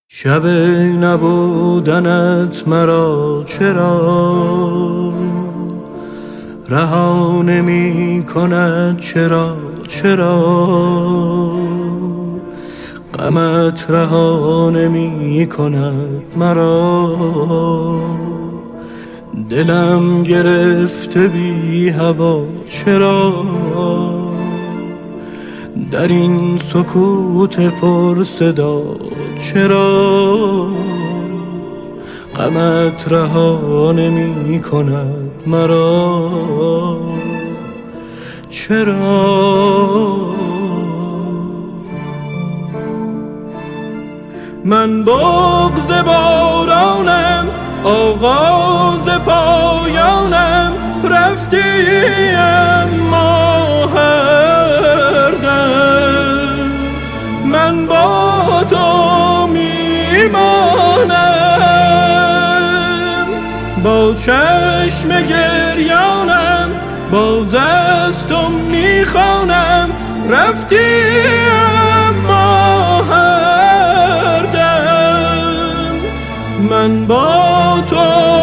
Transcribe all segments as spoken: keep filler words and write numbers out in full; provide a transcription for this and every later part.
شب نبودنت مرا چرا رها نمی کند، چرا چرا غمت رها نمی کند مرا. دلم گرفته بی هوا چرا در این سکوت پر صدا، چرا غمت رها نمی کند مرا، چرا من بغض بارانم، آغاز پایانم، رفتی اما هر دم من با تو میمانم. با چشم گریانم باز از تو میخوانم، رفتی اما هر دم من با تو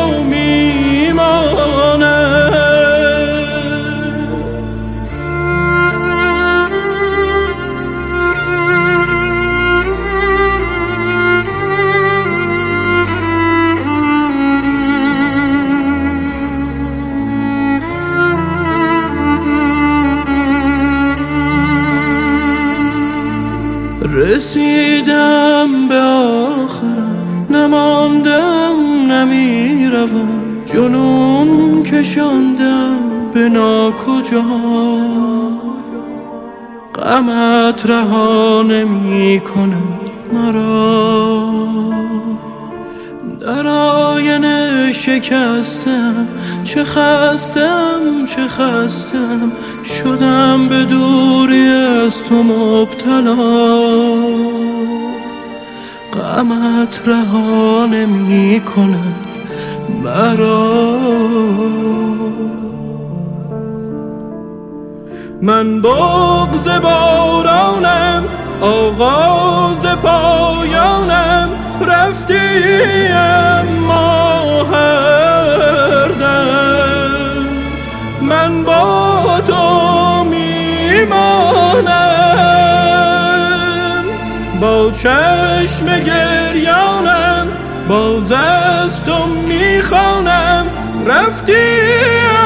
میمانم. رسیدم به آخرم، نماندم نمیروم، جنون کشاندم به ناکجا. غمت رها نمی کند مرا، در آینه شکستم، چه خستم چه خستم، شدم به دوری از تو مبتلا. غمت رها نمی کند مرا، من بغض بارانم، آغاز پایانم، رفتی اما هر دم من با تو میمانم. با چشم گریانم باز از تو میخوانم، رفتی